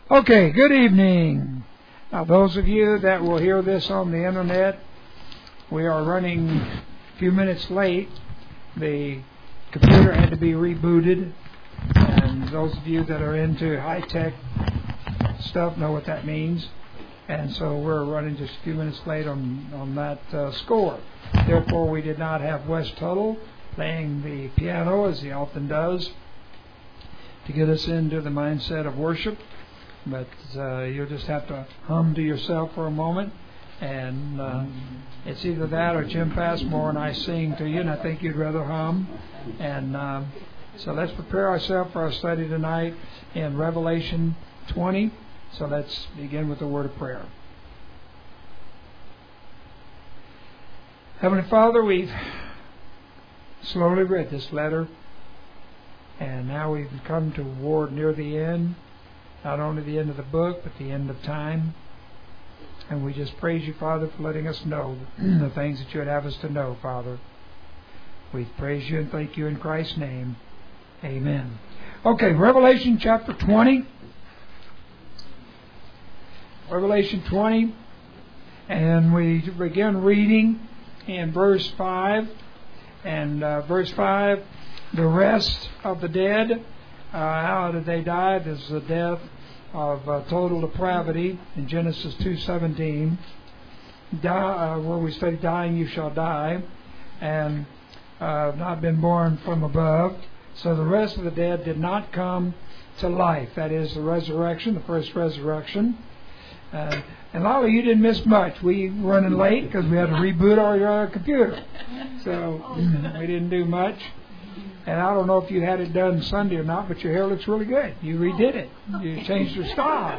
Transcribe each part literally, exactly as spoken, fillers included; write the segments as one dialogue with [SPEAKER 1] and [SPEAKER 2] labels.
[SPEAKER 1] Okay, good evening. Now, those of you that will hear this on the internet, we are running a few minutes late. The computer had to be rebooted, and those of you that are into high-tech stuff know what that means. And so we're running just a few minutes late on, on that uh, score. Therefore, we did not have Wes Tuttle playing the piano, as he often does, to get us into the mindset of worship. But uh, you'll just have to hum to yourself for a moment. And uh, it's either that or Jim Passmore and I sing to you, and I think you'd rather hum. And uh, so let's prepare ourselves for our study tonight in Revelation twenty. So let's begin with a word of prayer. Heavenly Father, we've slowly read this letter, and now we've come toward near the end. Not only the end of the book, but the end of time. And we just praise you, Father, for letting us know the things that you would have us to know, Father. We praise you and thank you in Christ's name. Amen. Okay, Revelation chapter twenty. Revelation twenty. And we begin reading in verse five. And uh, verse five, the rest of the dead. Uh, how did they die? This is the death of uh, total depravity in Genesis two seventeen. Die, uh, where we say, dying you shall die, and uh, not been born from above. So the rest of the dead did not come to life. That is the resurrection, the first resurrection. Uh, and Lolly, you didn't miss much. We were running late because we had to reboot our uh, computer. So we didn't do much. And I don't know if you had it done Sunday or not, but your hair looks really good. You redid it. You changed your style.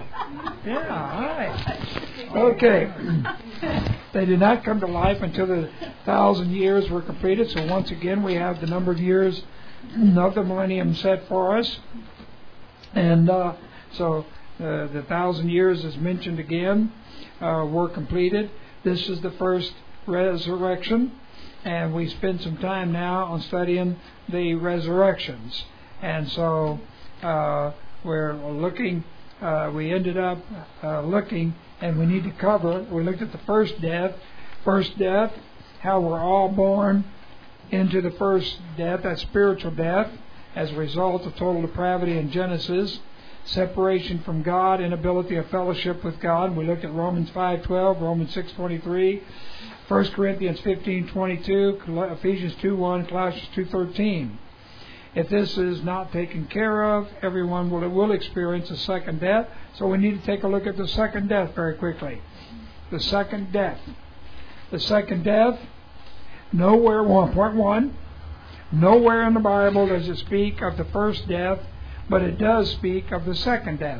[SPEAKER 1] Yeah, all right. Okay. They did not come to life until the thousand years were completed. So once again, we have the number of years of the millennium set for us. And uh, so uh, the thousand years is mentioned again, uh, were completed. This is the first resurrection. And we spend some time now on studying the resurrections. And so uh, we're looking, uh, we ended up uh, looking, and we need to cover, we looked at the first death. First death, how we're all born into the first death, that spiritual death, as a result of total depravity in Genesis, separation from God, inability of fellowship with God. We looked at Romans five twelve, Romans six twenty-three, First Corinthians fifteen twenty-two, Ephesians two one, Colossians two thirteen. If this is not taken care of, everyone will, will experience a second death. So we need to take a look at the second death very quickly. The second death. The second death, nowhere, one point one, nowhere in the Bible does it speak of the first death, but it does speak of the second death.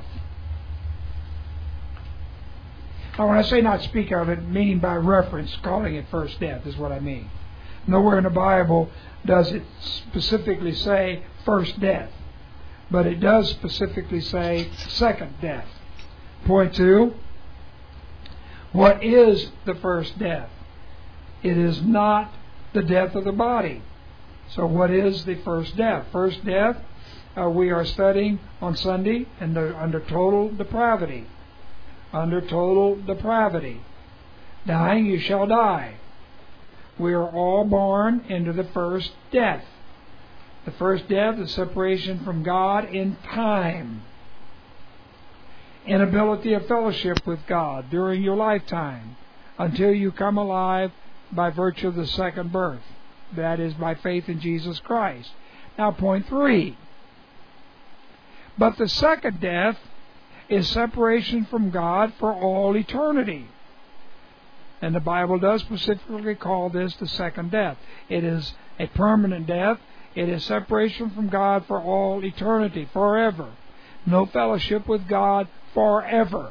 [SPEAKER 1] Now, when I say not speak of it, meaning by reference, calling it first death is what I mean. Nowhere in the Bible does it specifically say first death, but it does specifically say second death. Point two, what is the first death? It is not the death of the body. So what is the first death? First death, uh, we are studying on Sunday under, under total depravity. Under total depravity. Dying, you shall die. We are all born into the first death. The first death is separation from God in time. Inability of fellowship with God during your lifetime until you come alive by virtue of the second birth. That is by faith in Jesus Christ. Now, point three. But the second death is separation from God for all eternity. And the Bible does specifically call this the second death. It is a permanent death. It is separation from God for all eternity, forever. No fellowship with God forever.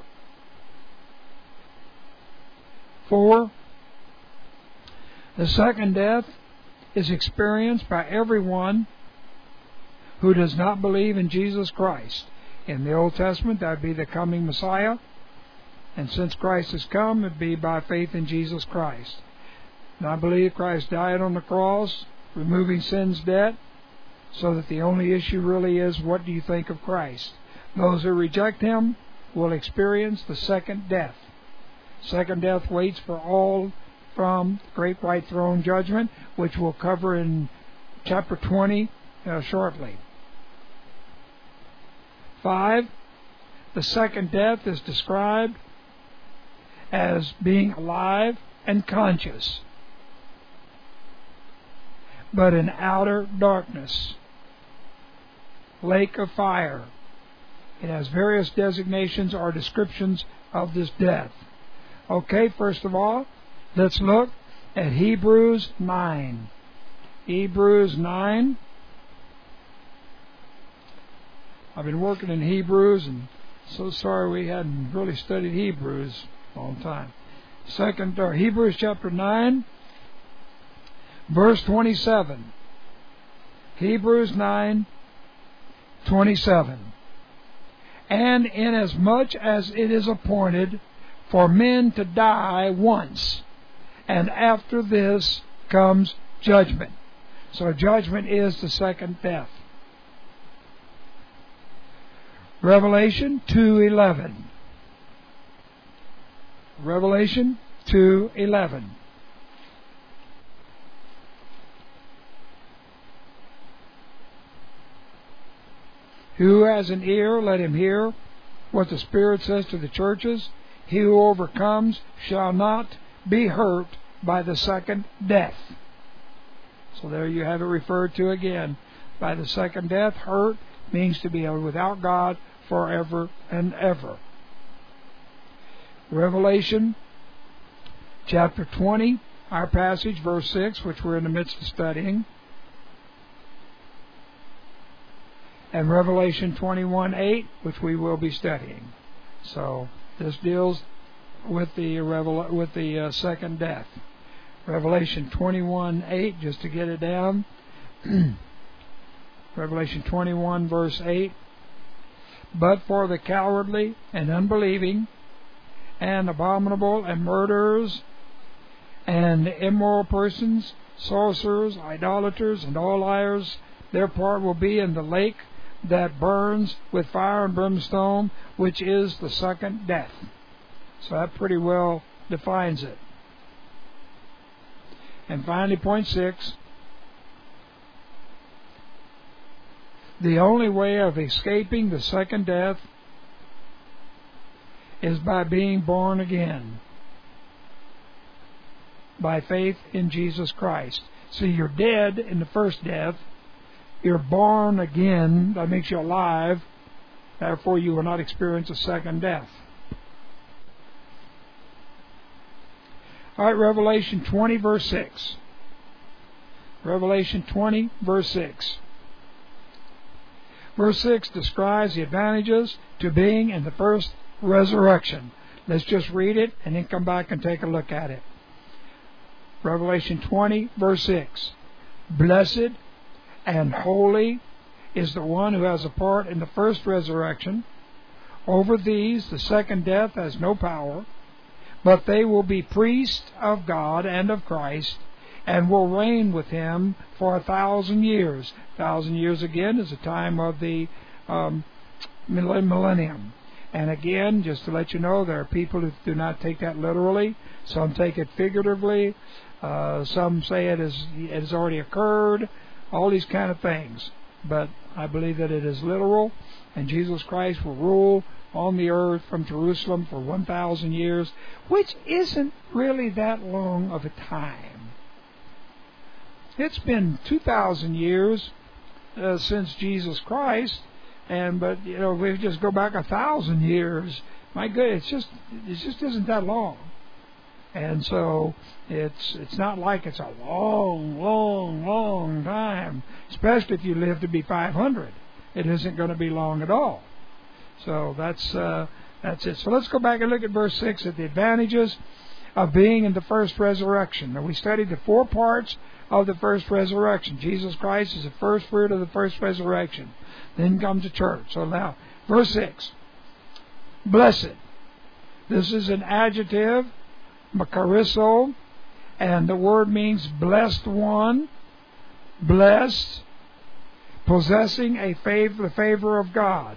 [SPEAKER 1] Four, the second death is experienced by everyone who does not believe in Jesus Christ. In the Old Testament, that would be the coming Messiah. And since Christ has come, it would be by faith in Jesus Christ. And I believe Christ died on the cross, removing sin's debt, so that the only issue really is, what do you think of Christ? Those who reject Him will experience the second death. Second death waits for all from Great White Throne Judgment, which we'll cover in chapter twenty uh, shortly. Five, the second death is described as being alive and conscious, but in outer darkness, lake of fire. It has various designations or descriptions of this death. Okay, first of all, let's look at Hebrews nine. Hebrews nine. I've been working in Hebrews, and so sorry we hadn't really studied Hebrews a long time. Second, or Hebrews chapter nine, verse twenty-seven. Hebrews nine, twenty-seven. And inasmuch as it is appointed for men to die once, and after this comes judgment. So judgment is the second death. Revelation two eleven. Revelation two eleven. Who has an ear, let him hear what the Spirit says to the churches. He who overcomes shall not be hurt by the second death. So there you have it referred to again. By the second death, hurt means to be without God forever and ever. Revelation chapter twenty, our passage, verse six, which we're in the midst of studying. And Revelation twenty-one eight, which we will be studying. So this deals with the revel- with the uh, second death. Revelation twenty-one eight, just to get it down. Revelation twenty-one verse eight. But for the cowardly and unbelieving and abominable and murderers and immoral persons, sorcerers, idolaters, and all liars, their part will be in the lake that burns with fire and brimstone, which is the second death. So that pretty well defines it. And finally, point six, the only way of escaping the second death is by being born again, by faith in Jesus Christ. See, you're dead in the first death. You're born again. That makes you alive. Therefore, you will not experience a second death. All right, Revelation twenty, verse six. Revelation twenty, verse six. Verse six describes the advantages to being in the first resurrection. Let's just read it and then come back and take a look at it. Revelation twenty, verse six. Blessed and holy is the one who has a part in the first resurrection. Over these the second death has no power, but they will be priests of God and of Christ, and will reign with him for a thousand years. A thousand years again is the time of the um, millennium. And again, just to let you know, there are people who do not take that literally. Some take it figuratively. Uh, some say it, is, it has already occurred. All these kind of things. But I believe that it is literal, and Jesus Christ will rule on the earth from Jerusalem for one thousand years, which isn't really that long of a time. It's been two thousand years uh, since Jesus Christ, and but you know, if we just go back a thousand years, my goodness, it's just it just isn't that long. And so it's it's not like it's a long, long, long time, especially if you live to be five hundred. It isn't going to be long at all. So that's uh, that's it. So let's go back and look at verse six at the advantages of being in the first resurrection. Now we studied the four parts of the first resurrection. Jesus Christ is the first fruit of the first resurrection. Then comes the church. So now, verse six. Blessed. This is an adjective, makariso, and the word means blessed one, blessed, possessing a favor, the favor of God.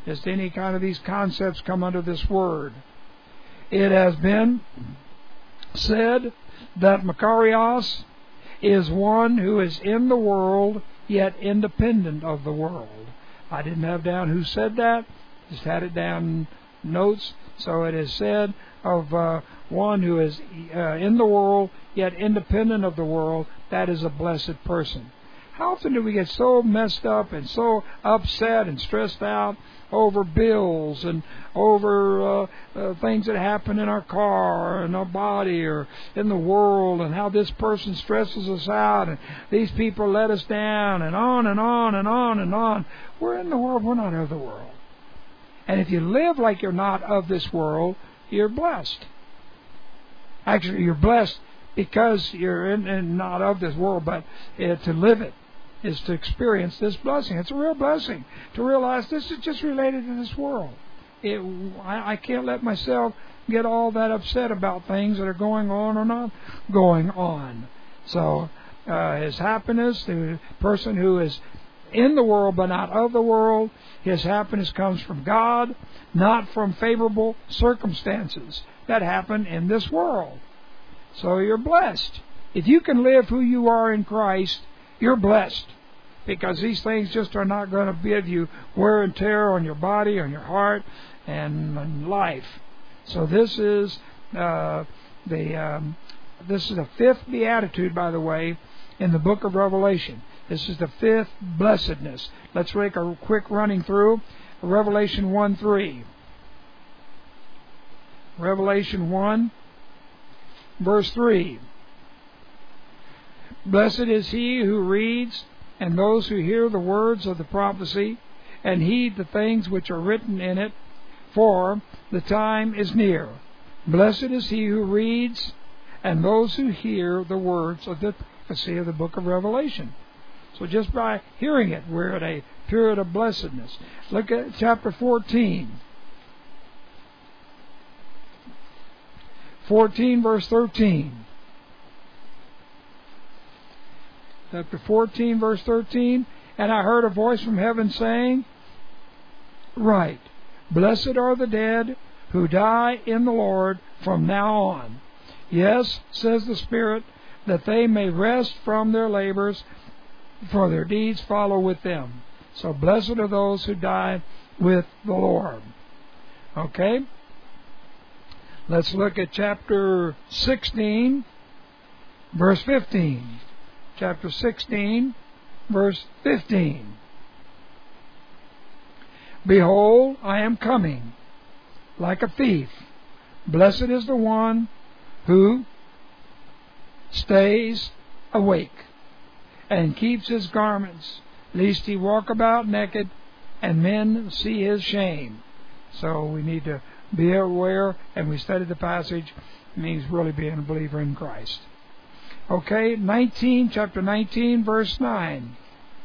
[SPEAKER 1] Just any kind of these concepts come under this word. It has been said that Makarios is one who is in the world, yet independent of the world. I didn't have down who said that, just had it down in notes. So it is said of uh, one who is uh, in the world, yet independent of the world. That is a blessed person. How often do we get so messed up and so upset and stressed out over bills and over uh, uh, things that happen in our car or in our body or in the world, and how this person stresses us out and these people let us down, and on and on and on and on. We're in the world. We're not of the world. And if you live like you're not of this world, you're blessed. Actually, you're blessed because you're in, in not of this world, but uh, to live it is to experience this blessing. It's a real blessing to realize this is just related to this world. It, I, I can't let myself get all that upset about things that are going on or not going on. So uh, his happiness, the person who is in the world but not of the world, his happiness comes from God, not from favorable circumstances that happen in this world. So you're blessed. If you can live who you are in Christ, you're blessed, because these things just are not going to give you wear and tear on your body, on your heart, and on life. So this is uh, the um, this is the fifth beatitude, by the way, in the book of Revelation. This is the fifth blessedness. Let's make a quick running through. Revelation one three. Revelation one, verse three. Blessed is he who reads, and those who hear the words of the prophecy, and heed the things which are written in it, for the time is near. Blessed is he who reads, and those who hear the words of the prophecy of the book of Revelation. So just by hearing it, we're at a period of blessedness. Look at chapter fourteen. fourteen, verse thirteen. Chapter fourteen, verse thirteen. And I heard a voice from heaven saying, Write, blessed are the dead who die in the Lord from now on. Yes, says the Spirit, that they may rest from their labors, for their deeds follow with them. So blessed are those who die with the Lord. Okay? Let's look at chapter sixteen, verse fifteen. Chapter sixteen, verse fifteen. Behold, I am coming like a thief. Blessed is the one who stays awake and keeps his garments, lest he walk about naked and men see his shame. So we need to be aware, and we study the passage. It means really being a believer in Christ. Okay, nineteen, chapter nineteen, verse nine.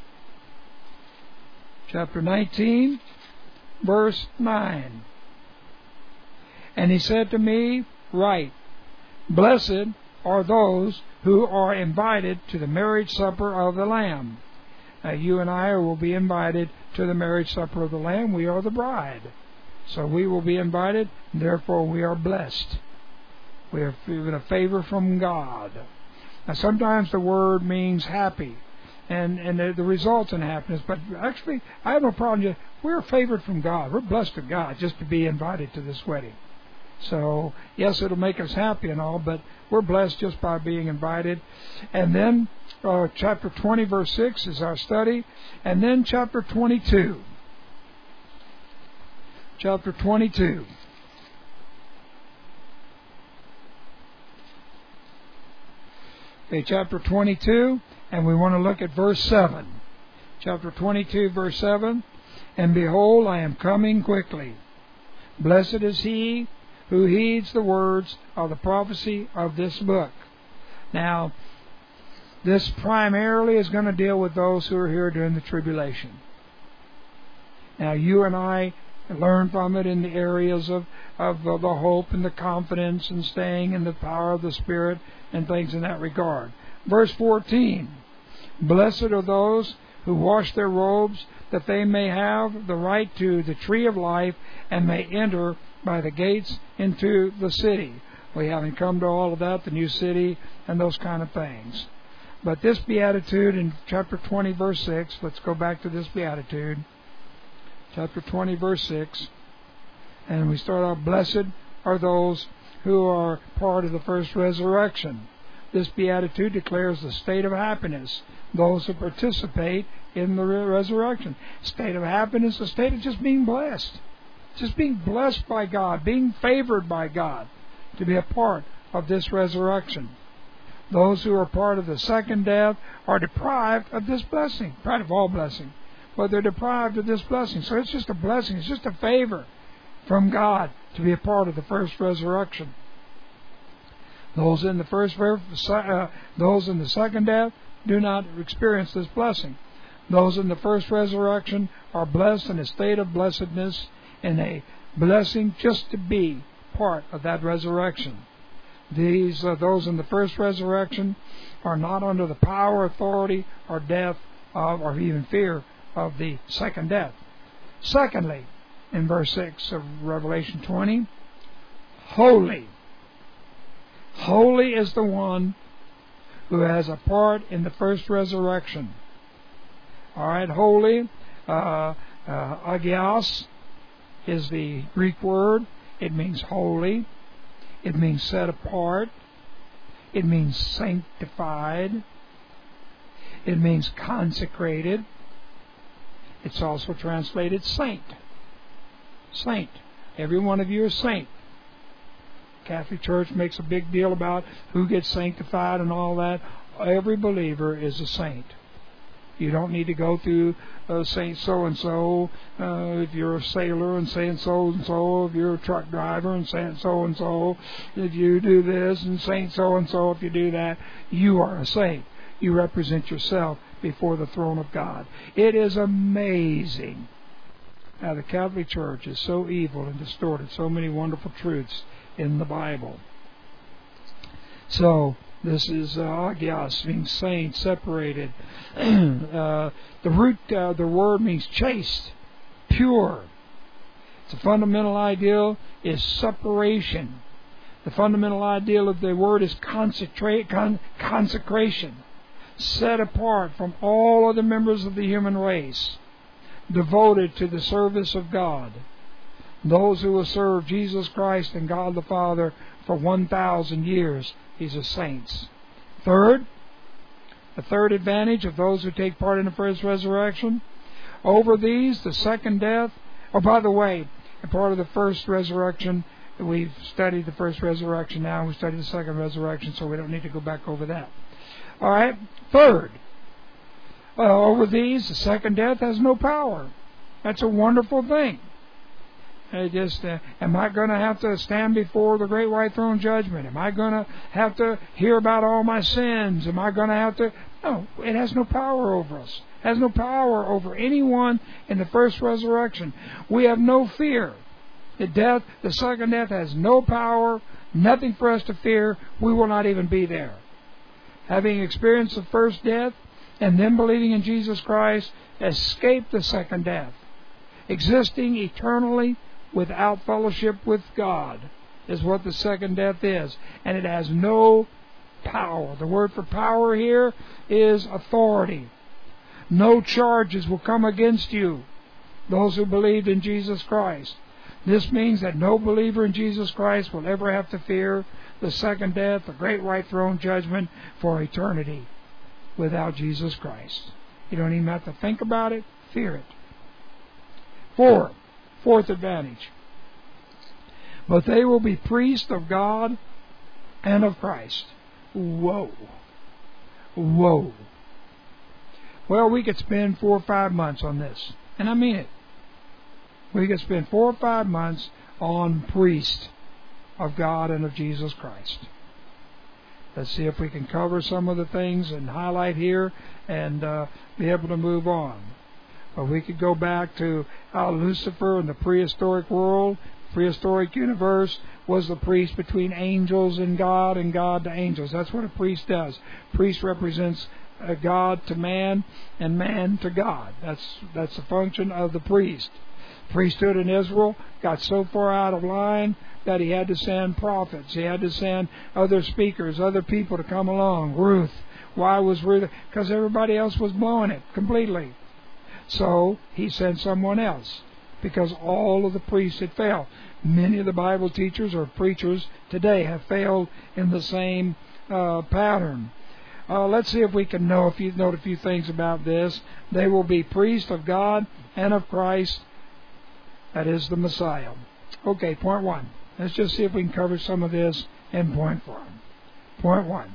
[SPEAKER 1] Chapter nineteen, verse nine. And he said to me, Write, blessed are those who are invited to the marriage supper of the Lamb. Now you and I will be invited to the marriage supper of the Lamb. We are the bride. So we will be invited, and therefore we are blessed. We are given a favor from God. Now sometimes the word means happy, and, and the, the results in happiness, but actually I have no problem. We're favored from God. We're blessed of God just to be invited to this wedding. So yes, it'll make us happy and all, but we're blessed just by being invited. And then uh, chapter twenty, verse six is our study, and then chapter twenty-two. Chapter twenty-two. Okay, chapter twenty-two, and we want to look at verse seven. Chapter twenty-two, verse seven. And behold, I am coming quickly. Blessed is he who heeds the words of the prophecy of this book. Now, this primarily is going to deal with those who are here during the tribulation. Now, you and I learn from it in the areas of, of the hope and the confidence and staying in the power of the Spirit and things in that regard. Verse fourteen. Blessed are those who wash their robes, that they may have the right to the tree of life and may enter by the gates into the city. We haven't come to all of that, the new city and those kind of things. But this beatitude in chapter twenty, verse six, let's go back to this beatitude. Chapter twenty, verse six. And we start out, blessed are those who are part of the first resurrection. This beatitude declares the state of happiness, those who participate in the resurrection. State of happiness, a state of just being blessed. Just being blessed by God, being favored by God to be a part of this resurrection. Those who are part of the second death are deprived of this blessing, deprived of all blessing, but they're deprived of this blessing. So it's just a blessing, it's just a favor from God to be a part of the first resurrection. Those in the first, uh, those in the second death do not experience this blessing. Those in the first resurrection are blessed in a state of blessedness, in a blessing just to be part of that resurrection. These, uh, those in the first resurrection are not under the power, authority, or death, of, or even fear of the second death. Secondly, in verse six of Revelation twenty, holy. Holy is the one who has a part in the first resurrection. All right, holy, uh, uh, agios is the Greek word. It means holy. It means set apart. It means sanctified. It means consecrated. It's also translated saint. Saint. Every one of you is saint. Catholic Church makes a big deal about who gets sanctified and all that. Every believer is a saint. You don't need to go through uh, Saint so-and-so uh, if you're a sailor, and Saint so-and-so if you're a truck driver, and Saint so-and-so if you do this, and Saint so-and-so if you do that. You are a saint. You represent yourself before the throne of God. It is amazing how the Catholic Church is so evil and distorted so many wonderful truths in the Bible. So, this is uh, agios, means saint, separated. uh, the root, uh, the word means chaste, pure. The fundamental ideal is separation. The fundamental ideal of the word is concentrate, con- consecration, set apart from all other members of the human race, devoted to the service of God. Those who will serve Jesus Christ and God the Father for one thousand years, these are saints. Third, the third advantage of those who take part in the first resurrection, over these, the second death. Oh, by the way, a part of the first resurrection, we've studied the first resurrection now, we studied the second resurrection, so we don't need to go back over that. All right, third, uh, over these, the second death has no power. That's a wonderful thing. I just, uh, am I going to have to stand before the great white throne judgment? Am I going to have to hear about all my sins? Am I going to have to... No, it has no power over us. It has no power over anyone in the first resurrection. We have no fear. The death, the second death has no power, nothing for us to fear. We will not even be there. Having experienced the first death and then believing in Jesus Christ, escape the second death. Existing eternally without fellowship with God is what the second death is. And it has no power. The word for power here is authority. No charges will come against you, those who believed in Jesus Christ. This means that no believer in Jesus Christ will ever have to fear the second death, the great white throne judgment for eternity without Jesus Christ. You don't even have to think about it, fear it. Four, fourth advantage. But they will be priests of God and of Christ. Whoa. Whoa. Well, we could spend four or five months on this. And I mean it. We could spend four or five months on priest of God and of Jesus Christ. Let's see if we can cover some of the things and highlight here and uh, be able to move on. But we could go back to how Lucifer in the prehistoric world, prehistoric universe, was the priest between angels and God and God to angels. That's what a priest does. Priest represents uh, God to man and man to God. That's that's the function of the priest. Priesthood in Israel got so far out of line that he had to send prophets. He had to send other speakers, other people to come along. Ruth. Why was Ruth? Because everybody else was blowing it completely. So he sent someone else, because all of the priests had failed. Many of the Bible teachers or preachers today have failed in the same uh, pattern. Uh, let's see if we can know a few, note a few things about this. They will be priests of God and of Christ, that is the Messiah. Okay, point one. Let's just see if we can cover some of this in point form. Point one.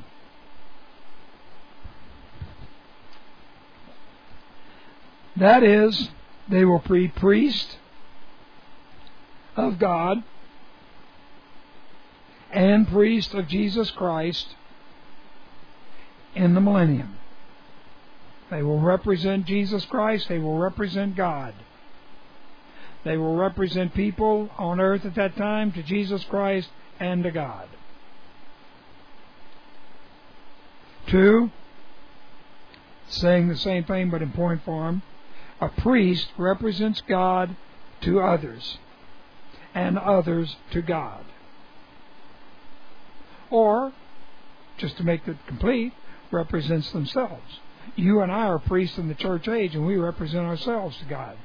[SPEAKER 1] That is, they will be priests of God and priests of Jesus Christ in the millennium. They will represent Jesus Christ. They will represent God. They will represent people on earth at that time to Jesus Christ and to God. Two, saying the same thing but in point form, a priest represents God to others and others to God. Or, just to make it complete, represents themselves. You and I are priests in the church age, and we represent ourselves to God.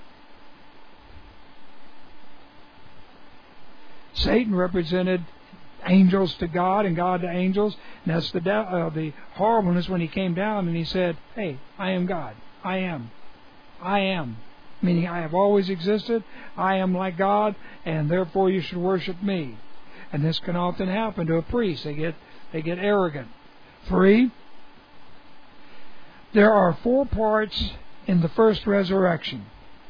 [SPEAKER 1] Satan represented angels to God and God to angels. And that's the de- uh, the horribleness when he came down and he said, "Hey, I am God. I am. I am." Meaning I have always existed. I am like God, and therefore you should worship me. And this can often happen to a priest. They get they get arrogant. Three, there are four parts in the first resurrection.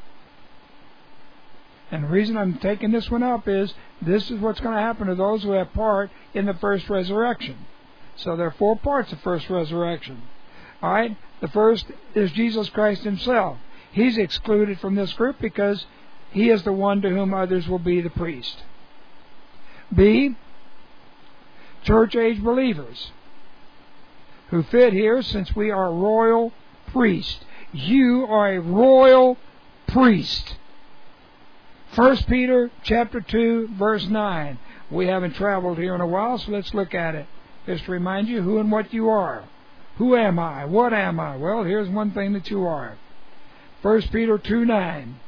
[SPEAKER 1] And the reason I'm taking this one up is this is what's going to happen to those who have part in the first resurrection. So there are four parts of first resurrection. All right? The first is Jesus Christ himself. He's excluded from this group because he is the one to whom others will be the priest. B, church age believers who fit here since we are royal priests. You are a royal priest. First Peter chapter two, verse nine. We haven't traveled here in a while, so let's look at it. Just to remind you who and what you are. Who am I? What am I? Well, here's one thing that you are. First Peter two nine.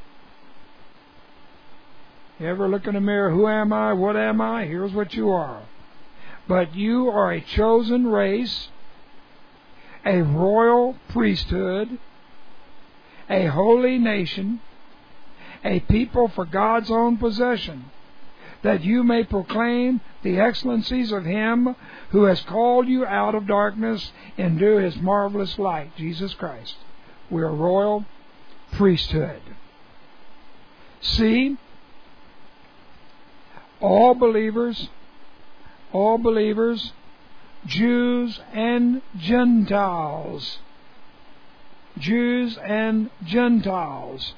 [SPEAKER 1] You ever look in the mirror, who am I? What am I? Here's what you are. But you are a chosen race, a royal priesthood, a holy nation, a people for God's own possession, that you may proclaim the excellencies of Him who has called you out of darkness into His marvelous light, Jesus Christ. We are royal priesthood. See, all believers, all believers, Jews and Gentiles, Jews and Gentiles,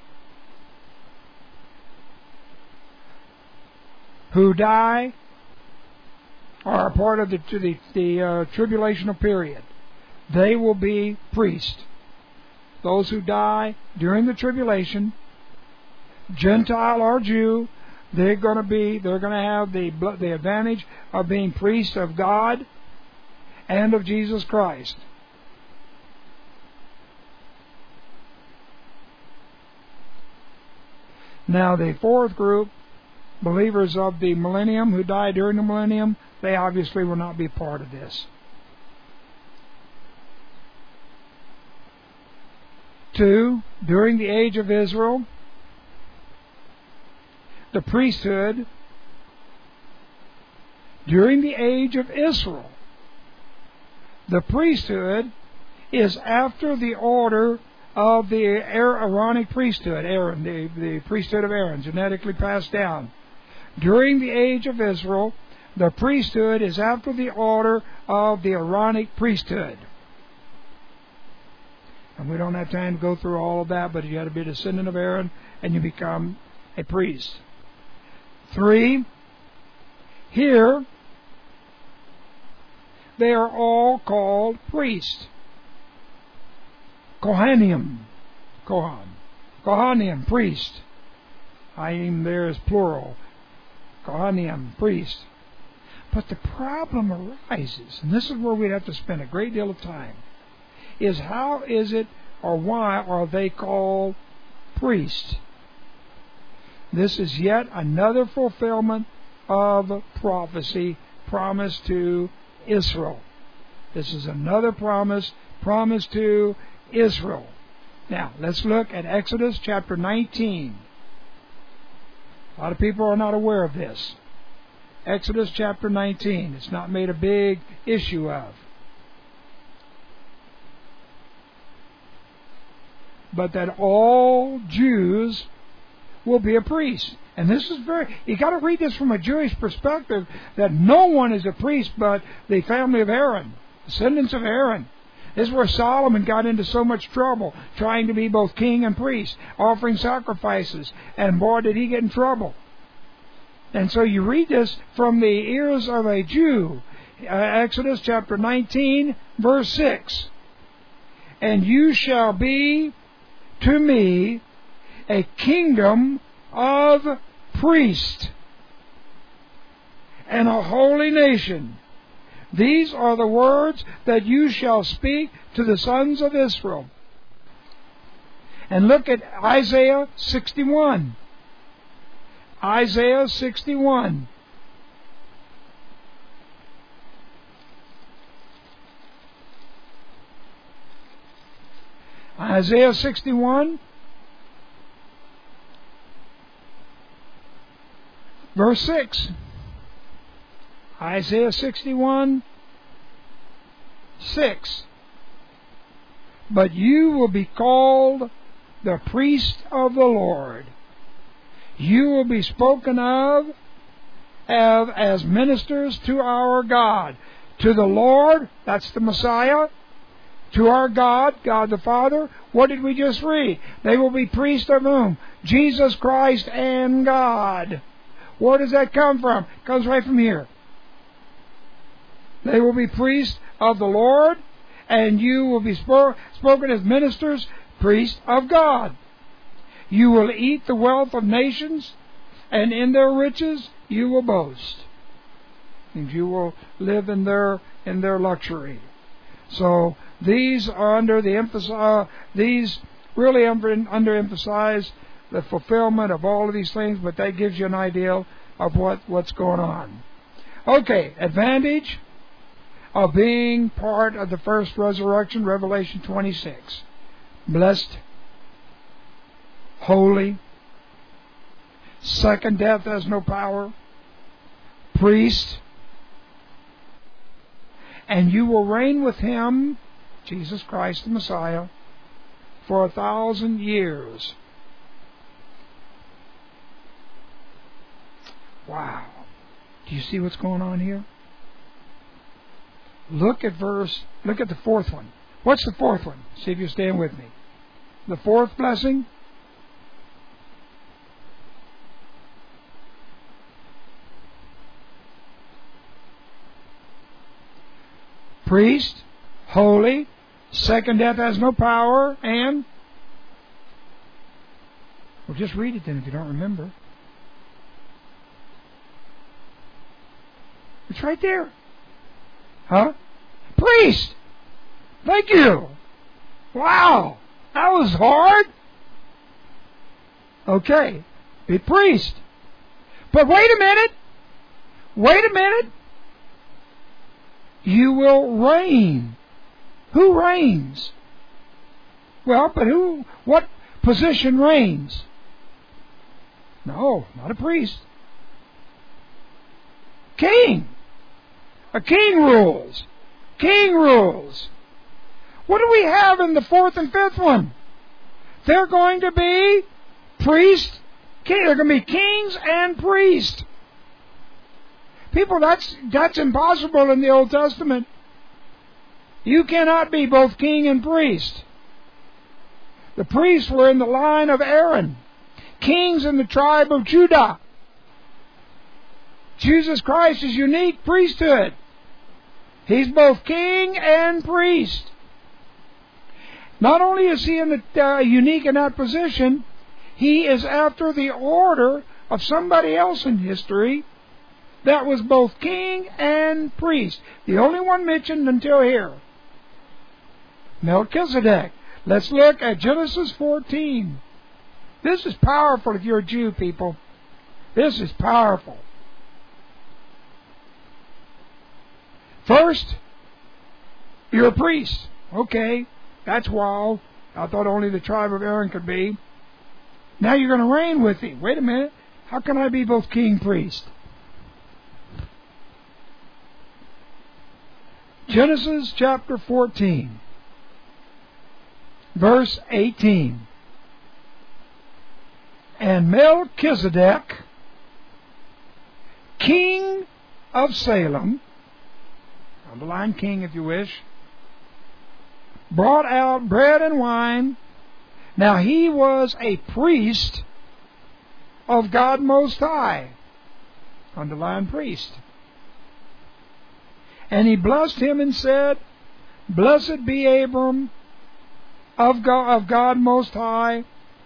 [SPEAKER 1] who die are a part of the the, the uh, tribulational period. They will be priests. Those who die during the tribulation, Gentile or Jew, they're going to be they're going to have the the advantage of being priests of God and of Jesus Christ. Now the fourth group, believers of the millennium who die during the millennium, they obviously will not be part of this. Two, during the age of Israel, the priesthood, during the age of Israel, the priesthood is after the order of the Aaronic priesthood, Aaron, the, the priesthood of Aaron, genetically passed down. During the age of Israel, the priesthood is after the order of the Aaronic priesthood. And we don't have time to go through all of that, but you got to be a descendant of Aaron and you become a priest. Three, here, they are all called priests. Kohanim. Kohan. Kohanim, priest. Haim there is plural. Kohanim, priest. But the problem arises, and this is where we'd have to spend a great deal of time, is how is it or why are they called priests? This is yet another fulfillment of prophecy promised to Israel. This is another promise promised to Israel. Now, let's look at Exodus chapter nineteen. A lot of people are not aware of this. Exodus chapter nineteen. It's not made a big issue of. But that all Jews will be a priest. And this is very, you got to read this from a Jewish perspective, that no one is a priest but the family of Aaron, descendants of Aaron. This is where Solomon got into so much trouble, trying to be both king and priest, offering sacrifices, and boy did he get in trouble. And so you read this from the ears of a Jew. Uh, Exodus chapter nineteen, verse six. And you shall be to me a kingdom of priests and a holy nation. These are the words that you shall speak to the sons of Israel. And look at Isaiah sixty-one. Isaiah sixty-one. Isaiah sixty-one, verse six. Isaiah sixty-one, six. But you will be called the priest of the Lord. You will be spoken of as, as ministers to our God. To the Lord, that's the Messiah. To our God, God the Father, what did we just read? They will be priests of whom? Jesus Christ and God. Where does that come from? It comes right from here. They will be priests of the Lord, and you will be spo- spoken as ministers, priests of God. You will eat the wealth of nations, and in their riches you will boast. And you will live in their in their luxury. So these are under the emphasis. Uh, these really under, underemphasize the fulfillment of all of these things, but that gives you an idea of what, what's going on. Okay, advantage of being part of the first resurrection, Revelation twenty-six. Blessed, holy, second death has no power, priest, and you will reign with him, Jesus Christ the Messiah, for a thousand years. Wow. Do you see what's going on here? Look at verse, look at the fourth one. What's the fourth one? See if you're staying with me. The fourth blessing. Priest, holy, second death has no power, and... Well, just read it then if you don't remember. It's right there. Huh? Priest! Thank you! Wow! That was hard! Okay. Be priest. But wait a minute! Wait a minute! You will reign. Who reigns? Well, but who, what position reigns? No, not a priest. King. A king rules. King rules. What do we have in the fourth and fifth one? They're going to be priests. They're going to be kings and priests. People, that's that's impossible in the Old Testament. You cannot be both king and priest. The priests were in the line of Aaron. Kings in the tribe of Judah. Jesus Christ is unique priesthood. He's both king and priest. Not only is he in the, uh, unique in that position, he is after the order of somebody else in history that was both king and priest. The only one mentioned until here. Melchizedek. Let's look at Genesis fourteen. This is powerful if you're a Jew, people. This is powerful. First, you're a priest. Okay, that's wild. I thought only the tribe of Aaron could be. Now you're going to reign with him. Wait a minute. How can I be both king and priest? Genesis chapter fourteen, verse eighteen. And Melchizedek, king of Salem, underline king if you wish, brought out bread and wine. Now he was a priest of God Most High, underline priest. And he blessed him and said, Blessed be Abram of God, of God Most High,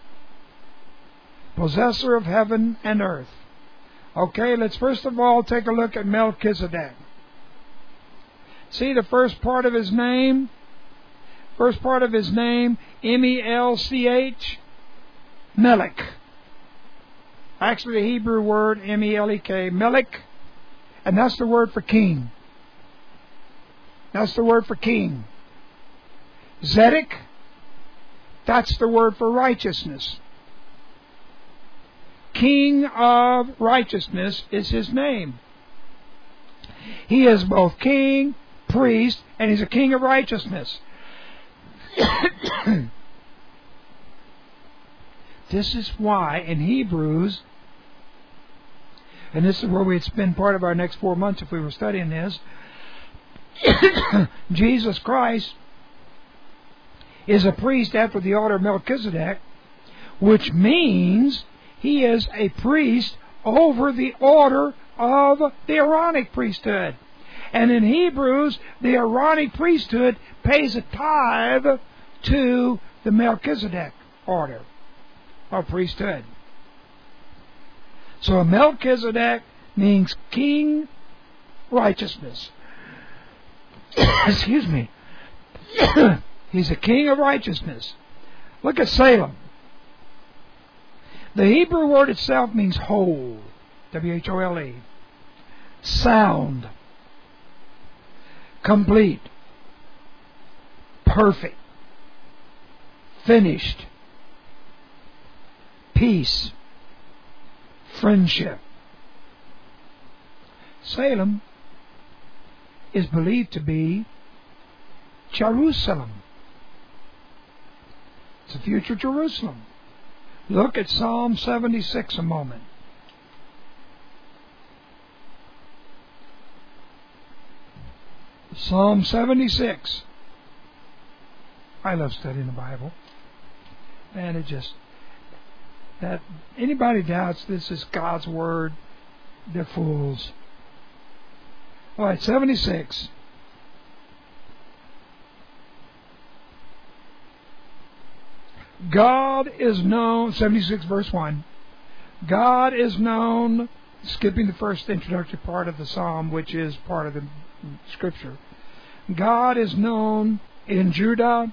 [SPEAKER 1] possessor of heaven and earth. Okay, let's first of all take a look at Melchizedek. See the first part of his name? First part of his name, M E L C H, Melech. Actually, the Hebrew word, M E L E K, Melech, and that's the word for king. That's the word for king. Zedek, that's the word for righteousness. King of righteousness is his name. He is both king, priest, and he's a king of righteousness. This is why in Hebrews, and this is where we'd spend part of our next four months if we were studying this, Jesus Christ is a priest after the order of Melchizedek, which means he is a priest over the order of the Aaronic priesthood. And in Hebrews, the Aaronic priesthood pays a tithe to the Melchizedek order of priesthood. So Melchizedek means king righteousness. Excuse me. He's a king of righteousness. Look at Salem. The Hebrew word itself means whole. W H O L E. Sound. Complete. Perfect. Finished. Peace. Friendship. Salem is believed to be Jerusalem. It's the future Jerusalem. Look at Psalm seventy-six a moment. Psalm seventy-six. I love studying the Bible. Man, it just, that anybody doubts this is God's Word, they're fools. All right, seventy-six. God is known, seventy-six verse one. God is known, skipping the first introductory part of the psalm, which is part of the scripture. God is known in Judah.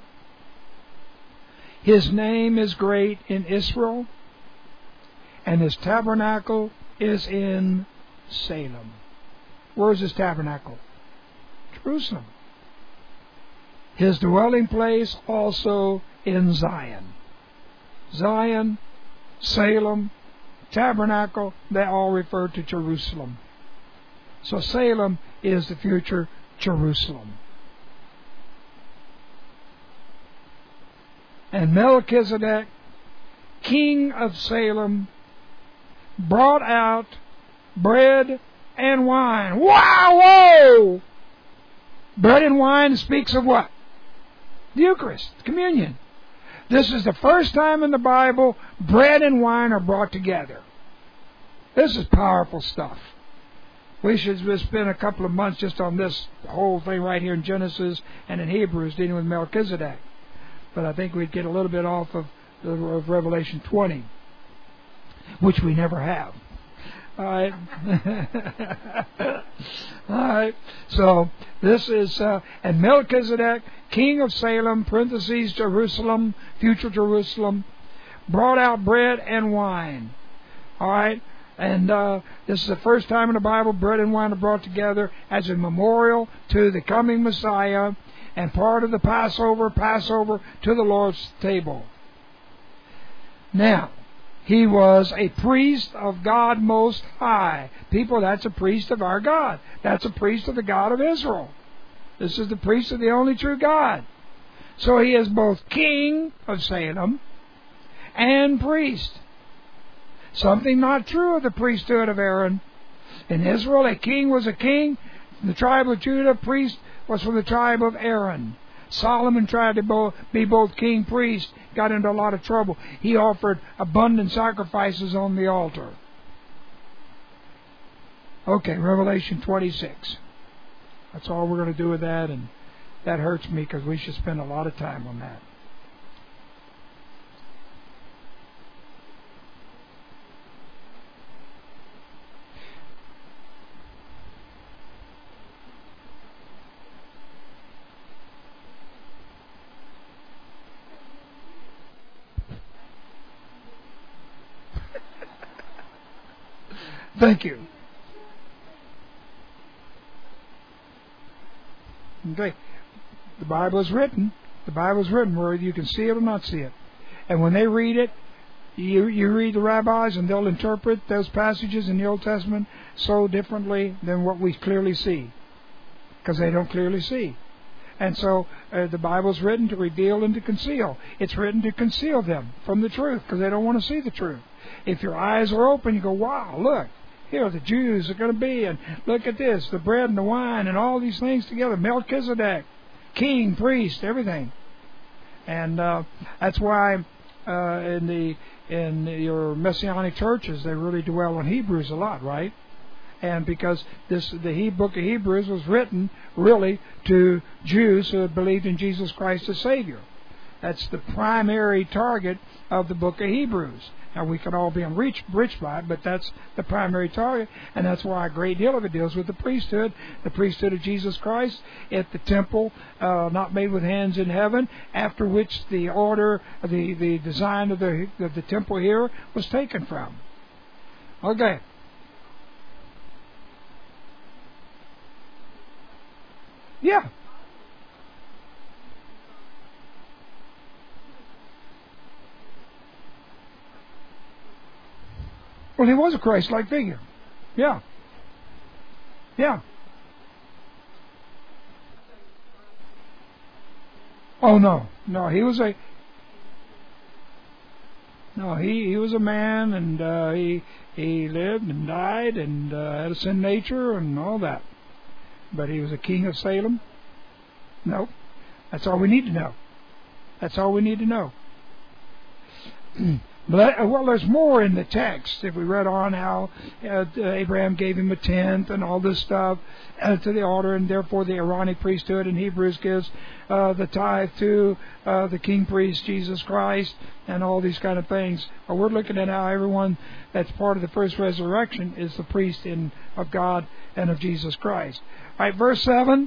[SPEAKER 1] His name is great in Israel. And his tabernacle is in Salem. Where is his tabernacle? Jerusalem. His dwelling place also in Zion. Zion, Salem, tabernacle, they all refer to Jerusalem. So Salem is the future Jerusalem. And Melchizedek, king of Salem, brought out bread and wine. Wow! Whoa! Bread and wine speaks of what? The Eucharist, communion. This is the first time in the Bible bread and wine are brought together. This is powerful stuff. We should spend a couple of months just on this whole thing right here in Genesis and in Hebrews dealing with Melchizedek. but I think we'd get a little bit off of, of Revelation twenty, which we never have. All right. All right. So this is, uh, and Melchizedek, king of Salem, parentheses, Jerusalem, future Jerusalem, brought out bread and wine. All right. And uh, this is the first time in the Bible bread and wine are brought together as a memorial to the coming Messiah and part of the Passover, Passover to the Lord's table. Now, he was a priest of God Most High. People, that's a priest of our God. That's a priest of the God of Israel. This is the priest of the only true God. So he is both king of Salem and priest. Something not true of the priesthood of Aaron. In Israel, a king was a king. From the tribe of Judah, priest was from the tribe of Aaron. Solomon tried to bo- be both king priest, got into a lot of trouble. He offered abundant sacrifices on the altar. Okay, Revelation twenty-six. That's all we're going to do with that, and that hurts me because we should spend a lot of time on that. Thank you. Okay. The Bible is written. The Bible is written where you can see it or not see it. And when they read it, you, you read the rabbis and they'll interpret those passages in the Old Testament so differently than what we clearly see. Because they don't clearly see. And so uh, the Bible is written to reveal and to conceal. It's written to conceal them from the truth because they don't want to see the truth. If your eyes are open, you go, wow, look. Here the Jews are going to be, and look at this, the bread and the wine and all these things together. Melchizedek, king, priest, everything. And uh, that's why uh, in the in your Messianic churches, they really dwell on Hebrews a lot, right? And because this the he, book of Hebrews was written really to Jews who had believed in Jesus Christ as Savior. That's the primary target of the book of Hebrews. Now, we can all be enriched by it, but that's the primary target, and that's why a great deal of it deals with the priesthood, the priesthood of Jesus Christ at the temple, uh, not made with hands in heaven, after which the order, the, the design of the, of the temple here was taken from. Okay. Yeah. Well, he was a Christ-like figure. Yeah. Yeah. Oh, no. No, he was a... No, he, he was a man, and uh, he he lived and died and uh, had a sin nature and all that. But he was a king of Salem? No. That's all we need to know. That's all we need to know. But, well, there's more in the text. If we read on how uh, Abraham gave him a tenth and all this stuff uh, to the altar, and therefore the Aaronic priesthood in Hebrews gives uh, the tithe to uh, the king priest, Jesus Christ, and all these kind of things. But we're looking at how everyone that's part of the first resurrection is the priest in, of God and of Jesus Christ. All right, verse seven,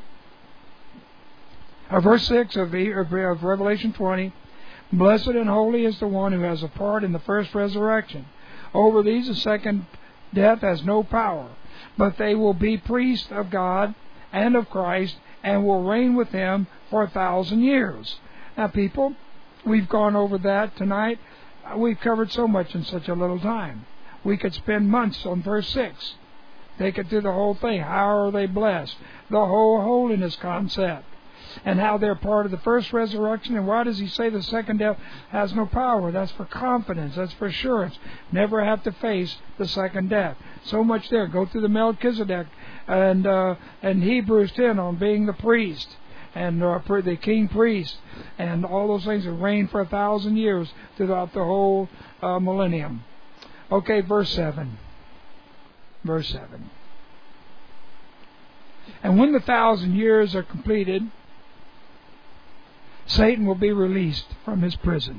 [SPEAKER 1] or verse six of, the, of Revelation twenty. Blessed and holy is the one who has a part in the first resurrection. Over these the second death has no power, but they will be priests of God and of Christ and will reign with him for a thousand years. Now, people, we've gone over that tonight. We've covered so much in such a little time. We could spend months on verse six. Take it through the whole thing. How are they blessed? The whole holiness concept. And how they're part of the first resurrection. And why does he say the second death has no power? That's for confidence. That's for assurance. Never have to face the second death. So much there. Go through the Melchizedek and uh, and Hebrews ten on being the priest and uh, the king priest and all those things that reign for a thousand years throughout the whole uh, millennium. Okay, verse seven. Verse seven. And when the thousand years are completed, Satan will be released from his prison.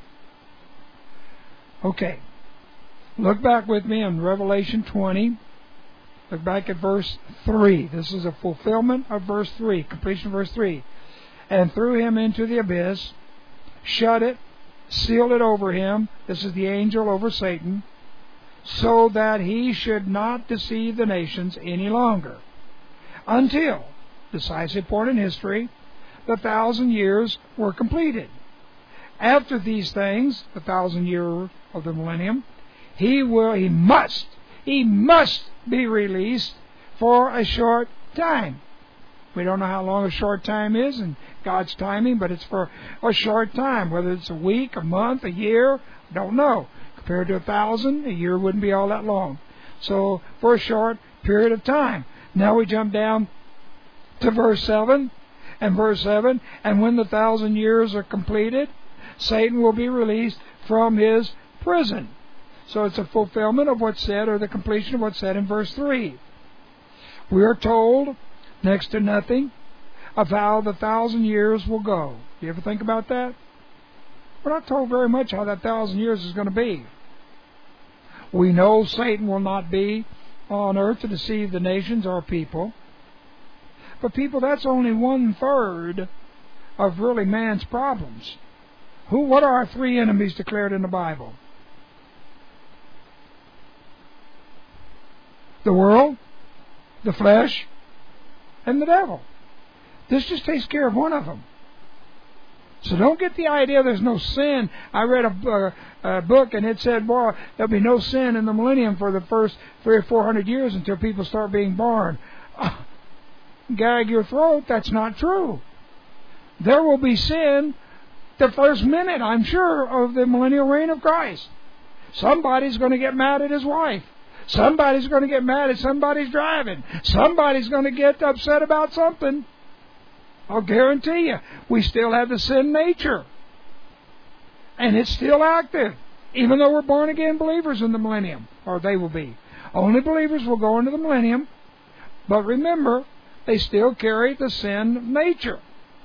[SPEAKER 1] Okay. Look back with me in Revelation twenty. Look back at verse three. This is a fulfillment of verse three, completion of verse three. And threw him into the abyss, shut it, sealed it over him. This is the angel over Satan, so that he should not deceive the nations any longer, until, decisive point in history, the thousand years were completed. After these things, the thousand year of the millennium, he will, he must, he must be released for a short time. We don't know how long a short time is in God's timing, but it's for a short time. Whether it's a week, a month, a year, don't know. Compared to a thousand, a year wouldn't be all that long. So, for a short period of time. Now we jump down to verse seven. And verse seven, and when the thousand years are completed, Satan will be released from his prison. So it's a fulfillment of what's said, or the completion of what's said in verse three. We are told next to nothing of how the thousand years will go. You ever think about that? We're not told very much how that thousand years is going to be. We know Satan will not be on earth to deceive the nations or people. But people, that's only one third of really man's problems. Who? What are our three enemies declared in the Bible? The world, the flesh, and the devil. This just takes care of one of them. So don't get the idea there's no sin. I read a, uh, a book and it said, boy, there'll be no sin in the millennium for the first three or four hundred years until people start being born. Uh, gag your throat, that's not true. There will be sin the first minute, I'm sure, of the millennial reign of Christ. Somebody's going to get mad at his wife. Somebody's going to get mad at somebody's driving. Somebody's going to get upset about something. I'll guarantee you, we still have the sin nature. And it's still active, even though we're born-again believers in the millennium, or they will be. Only believers will go into the millennium, but remember, they still carry the sin nature.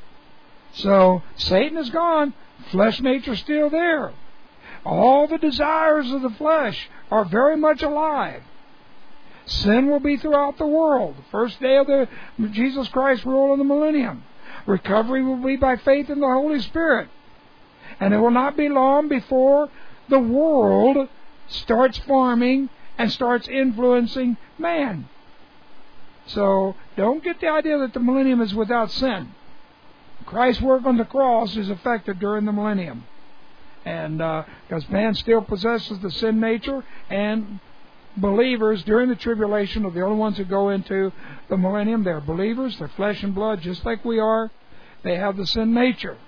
[SPEAKER 1] So, Satan is gone, flesh nature is still there. All the desires of the flesh are very much alive. Sin will be throughout the world. The first day of the Jesus Christ rule in the millennium. Recovery will be by faith in the Holy Spirit. And it will not be long before the world starts forming and starts influencing man. So, don't get the idea that the millennium is without sin. Christ's work on the cross is effective during the millennium. And uh, because man still possesses the sin nature, and believers during the tribulation are the only ones who go into the millennium. They're believers, they're flesh and blood, just like we are. They have the sin nature.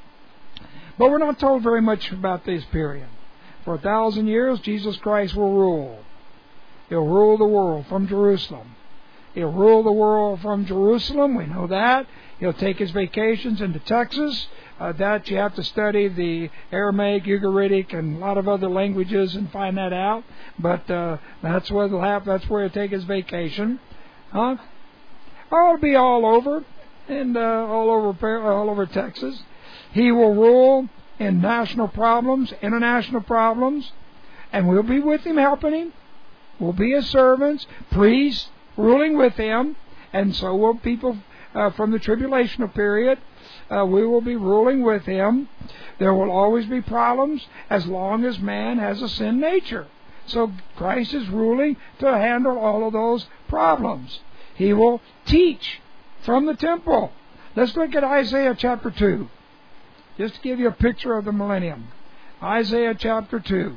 [SPEAKER 1] But we're not told very much about this period. For a thousand years, Jesus Christ will rule. He'll rule the world from Jerusalem. He'll rule the world from Jerusalem, we know that. He'll take his vacations into Texas. Uh, that you have to study the Aramaic, Ugaritic, and a lot of other languages and find that out. But uh, that's where he'll have. That's where he'll take his vacation, huh? Oh, it'll be all over, and uh, all over, all over Texas. He will rule in national problems, international problems, and we'll be with him, helping him. We'll be his servants, priests, ruling with him, and so will people uh, from the tribulational period. Uh, we will be ruling with him. There will always be problems as long as man has a sin nature. So Christ is ruling to handle all of those problems. He will teach from the temple. Let's look at Isaiah chapter two, just to give you a picture of the millennium. Isaiah chapter two.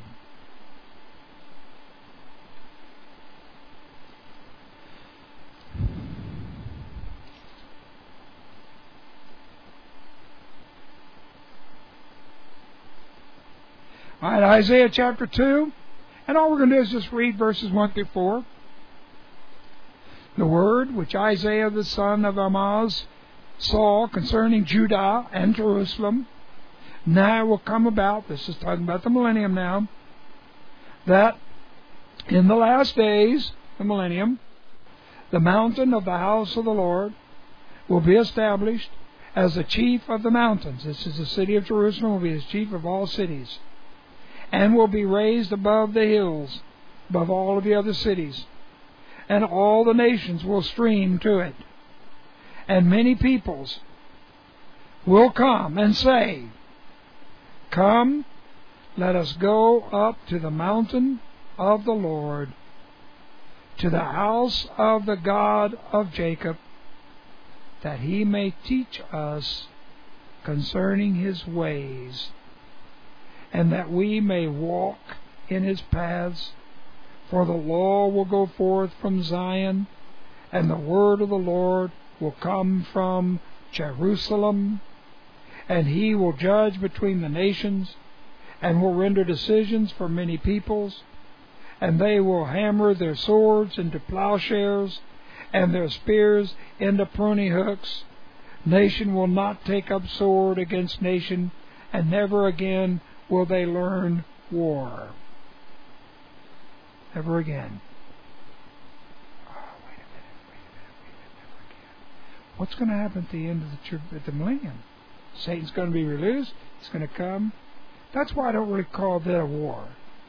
[SPEAKER 1] All right, Isaiah chapter two, and all we're going to do is just read verses one through four. The word which Isaiah the son of Amoz saw concerning Judah and Jerusalem now will come about, this is talking about the millennium now, that in the last days, the millennium, the mountain of the house of the Lord will be established as the chief of the mountains. This is the city of Jerusalem, will be the chief of all cities, and will be raised above the hills, above all of the other cities. And all the nations will stream to it. And many peoples will come and say, Come, let us go up to the mountain of the Lord, to the house of the God of Jacob, that He may teach us concerning His ways, and that we may walk in His paths. For the law will go forth from Zion, and the word of the Lord will come from Jerusalem. And He will judge between the nations, and will render decisions for many peoples. And they will hammer their swords into plowshares, and their spears into pruning hooks. Nation will not take up sword against nation, and never again will they learn war. Never again. Oh, wait a minute, wait a minute, wait a minute, never again. What's going to happen at the end of the, tri- at the millennium? Satan's going to be released. He's going to come. That's why I don't really call that a war.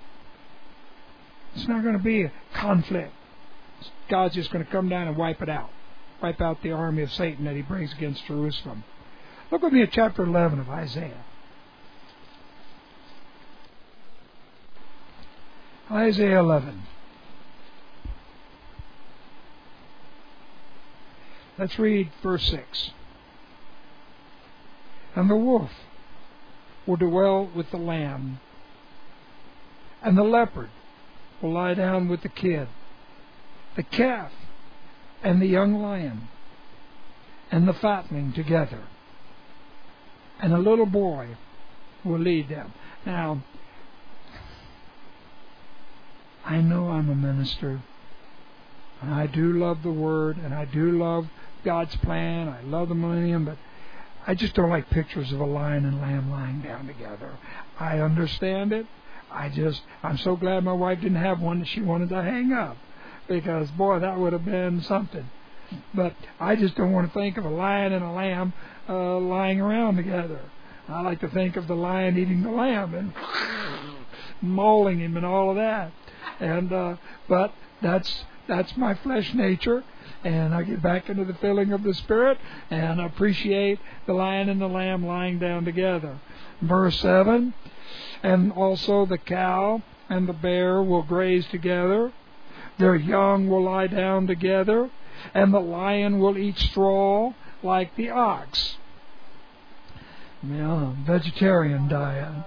[SPEAKER 1] It's not going to be a conflict. God's just going to come down and wipe it out. Wipe out the army of Satan that He brings against Jerusalem. Look with me at chapter eleven of Isaiah. Isaiah eleven. Let's read verse six. And the wolf will dwell with the lamb, and the leopard will lie down with the kid, the calf and the young lion, and the fatling together, and a little boy will lead them. Now, I know I'm a minister, and I do love the Word, and I do love God's plan. I love the millennium, but I just don't like pictures of a lion and lamb lying down together. I understand it. I just, I'm so glad my wife didn't have one that she wanted to hang up, because, boy, that would have been something. But I just don't want to think of a lion and a lamb uh, lying around together. I like to think of the lion eating the lamb and mauling him and all of that. And uh, but that's that's my flesh nature, and I get back into the filling of the Spirit and appreciate the lion and the lamb lying down together. Verse seven, and also the cow and the bear will graze together, their young will lie down together, and the lion will eat straw like the ox. Yeah, vegetarian diet.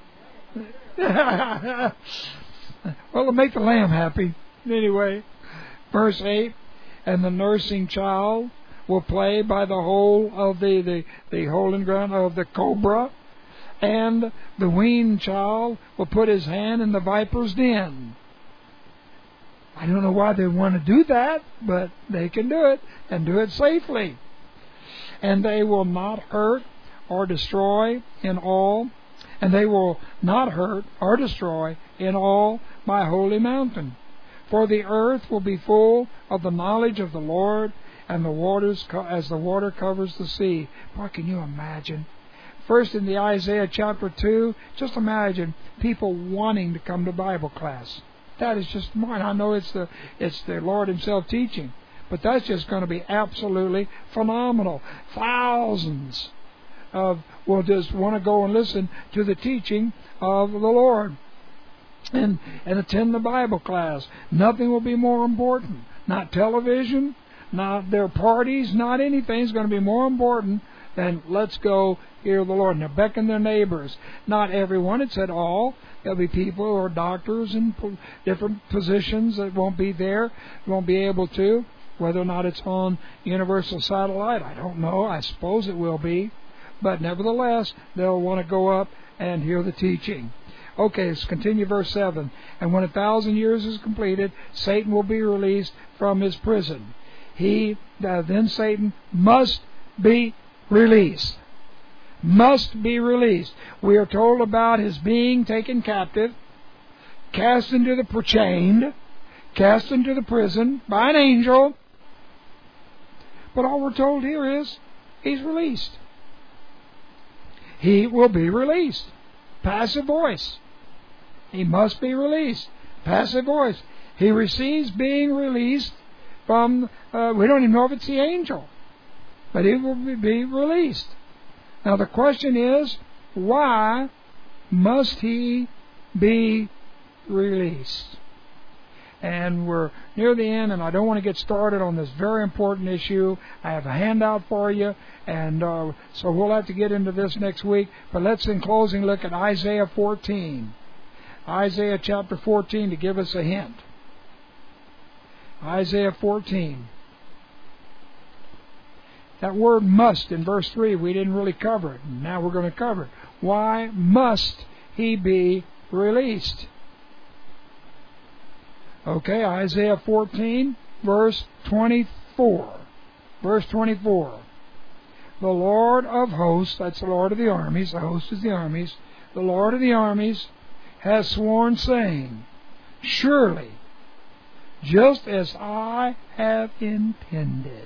[SPEAKER 1] Well, it'll make the lamb happy. Anyway, verse eight, and the nursing child will play by the hole of the, the, the hole in ground of the cobra, and the weaned child will put his hand in the viper's den. I don't know why they want to do that, but they can do it, and do it safely. And they will not hurt or destroy in all, and they will not hurt or destroy in all my holy mountain. For the earth will be full of the knowledge of the Lord, and the waters co- as the water covers the sea. Boy, can you imagine? First in the Isaiah chapter two, just imagine people wanting to come to Bible class. That is just mine. I know it's the it's the Lord Himself teaching, but that's just going to be absolutely phenomenal. Thousands of will just want to go and listen to the teaching of the Lord and and attend the Bible class. Nothing will be more important. Not television, not their parties, not anything is going to be more important than let's go hear the Lord. And they'll beckon their neighbors. Not everyone, it said all. There'll be people who are doctors in different positions that won't be there, won't be able to. Whether or not it's on Universal Satellite, I don't know. I suppose it will be. But nevertheless, they'll want to go up and hear the teaching. Okay, let's continue verse seven. And when a thousand years is completed, Satan will be released from his prison. He, uh, then Satan must be released. Must be released. We are told about his being taken captive, cast into the chained, cast into the prison by an angel. But all we're told here is He's released. He will be released. Passive voice. He must be released. Passive voice. He receives being released from, uh, we don't even know if it's the angel, but he will be released. Now the question is, why must he be released? And we're near the end, and I don't want to get started on this very important issue. I have a handout for you, and uh, so we'll have to get into this next week. But let's, in closing, look at Isaiah fourteen. Isaiah chapter fourteen to give us a hint. Isaiah fourteen. That word must in verse three, we didn't really cover it. Now we're going to cover it. Why must he be released? Okay, Isaiah fourteen, verse twenty-four. Verse twenty-four. The Lord of hosts, that's the Lord of the armies, the host is the armies, the Lord of the armies has sworn, saying, surely, just as I have intended,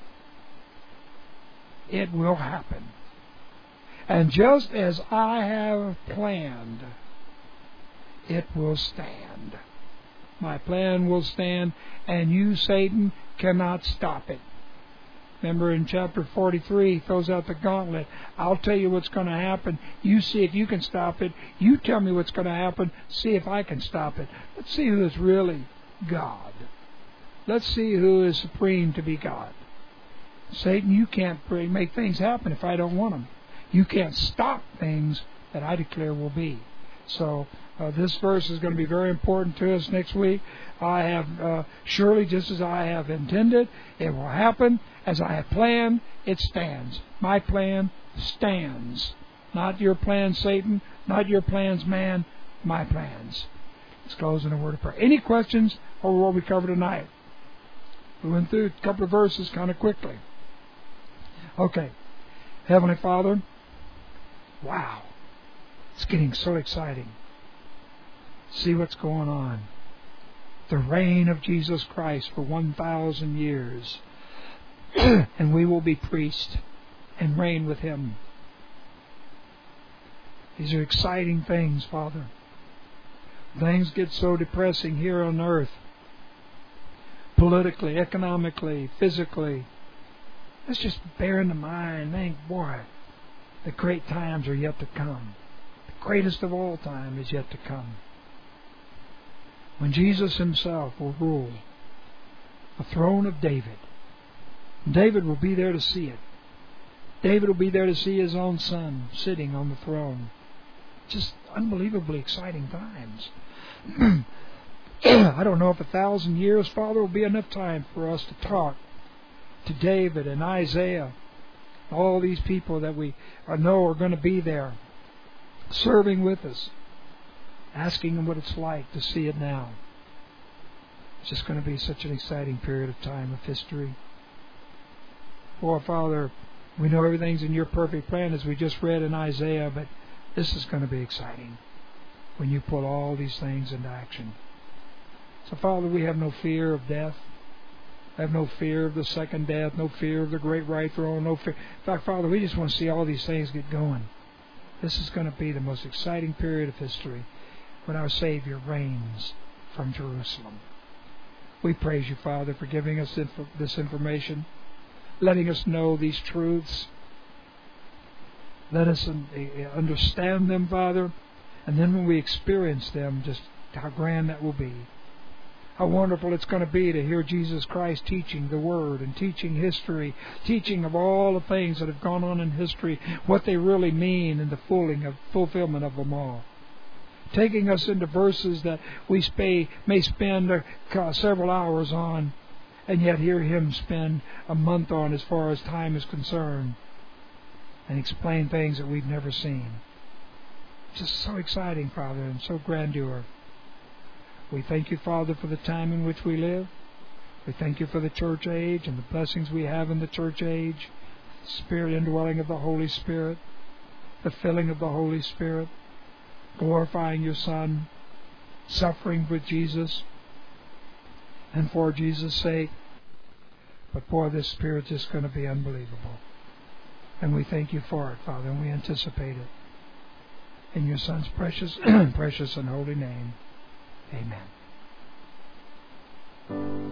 [SPEAKER 1] it will happen. And just as I have planned, it will stand. My plan will stand, and you, Satan, cannot stop it. Remember in chapter forty-three, he throws out the gauntlet. I'll tell you what's going to happen. You see if you can stop it. You tell me what's going to happen. See if I can stop it. Let's see who is really God. Let's see who is supreme to be God. Satan, you can't make things happen if I don't want them. You can't stop things that I declare will be. So uh, this verse is going to be very important to us next week. I have uh, surely, just as I have intended, it will happen. As I have planned, it stands. My plan stands. Not your plans, Satan. Not your plans, man. My plans. Let's close in a word of prayer. Any questions over what we covered tonight? We went through a couple of verses kind of quickly. Okay. Heavenly Father, wow. It's getting so exciting. See what's going on. The reign of Jesus Christ for one thousand years. And we will be priests and reign with Him. These are exciting things, Father. Things get so depressing here on earth. Politically, economically, physically. Let's just bear in mind, think, boy, the great times are yet to come. The greatest of all time is yet to come. When Jesus Himself will rule the throne of David. David will be there to see it. David will be there to see his own son sitting on the throne. Just unbelievably exciting times. I don't know if a thousand years, Father, will be enough time for us to talk to David and Isaiah, all these people that we know are going to be there, serving with us, asking them what it's like to see it now. It's just going to be such an exciting period of time of history. Oh, Father, we know everything's in your perfect plan as we just read in Isaiah, but this is going to be exciting when you put all these things into action. So, Father, we have no fear of death. We have no fear of the second death, no fear of the great white throne, no fear. In fact, Father, we just want to see all these things get going. This is going to be the most exciting period of history when our Savior reigns from Jerusalem. We praise you, Father, for giving us this information, letting us know these truths. Let us understand them, Father, and then when we experience them, just how grand that will be. How wonderful it's going to be to hear Jesus Christ teaching the Word and teaching history, teaching of all the things that have gone on in history, what they really mean, and the fulfilling of, fulfillment of them all. Taking us into verses that we spay, may spend uh, several hours on, and yet hear Him spend a month on as far as time is concerned, and explain things that we've never seen. Just so exciting, Father, and so grandeur. We thank you, Father, for the time in which we live. We thank you for the church age and the blessings we have in the church age, the Spirit indwelling of the Holy Spirit, the filling of the Holy Spirit, glorifying your Son, suffering with Jesus, and for Jesus' sake. But boy, this Spirit's just going to be unbelievable. And we thank you for it, Father, and we anticipate it. In your Son's precious, precious and holy name, amen.